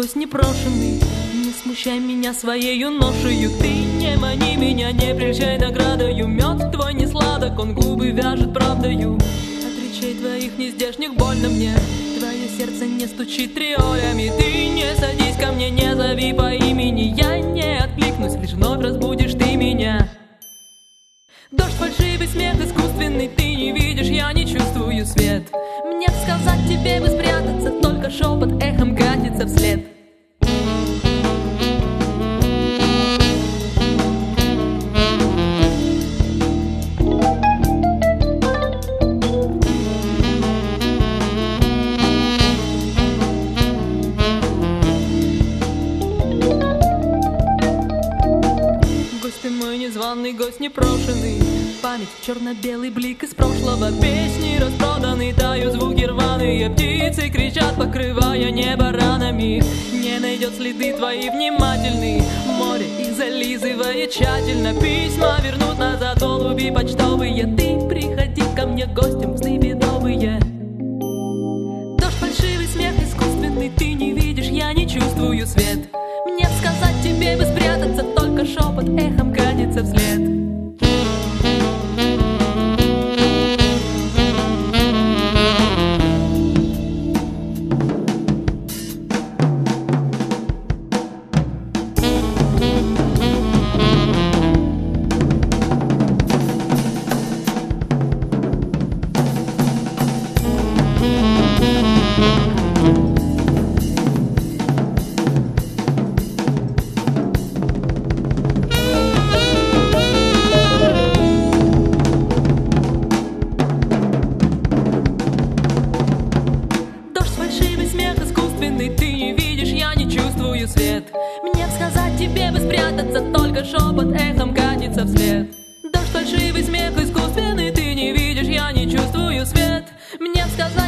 гость непрошенный, не смущай меня своею ношею. Ты не мани меня, не прельщай наградою. Мед твой не сладок, он губы вяжет правдою. От речей твоих нездешних больно мне, твое сердце не стучит триолями. Ты не садись ко мне, не зови по имени, я не откликнусь, лишь вновь разбудишь ты меня. Дождь, фальшивый смех искусственный, ты не видишь, я не чувствую свет. Мне сказать тебе бы спрятаться, только шепот эхом катится вслед. Гость ты мой незваный, гость непрошенный, память, черно-белый блик из прошлого. Песни распроданы, тают звуки рваные. Птицы кричат, покрывая небо ранами. Не найдет следы твои внимательный, море их зализывает тщательно. Письма вернут назад голуби почтовые. Ты приходи ко мне гостем в сны бедовые. Дождь, фальшивый смех искусственный, ты не видишь, я не чувствую свет. Мне сказать тебе бы спрятаться, только шепот эхом катится вслед. Ты не видишь, я не чувствую свет. Мне сказать тебе бы спрятаться, только шепот эхом катится вслед. Дождь, фальшивый смех искусственный, ты не видишь, я не чувствую свет. Мне сказать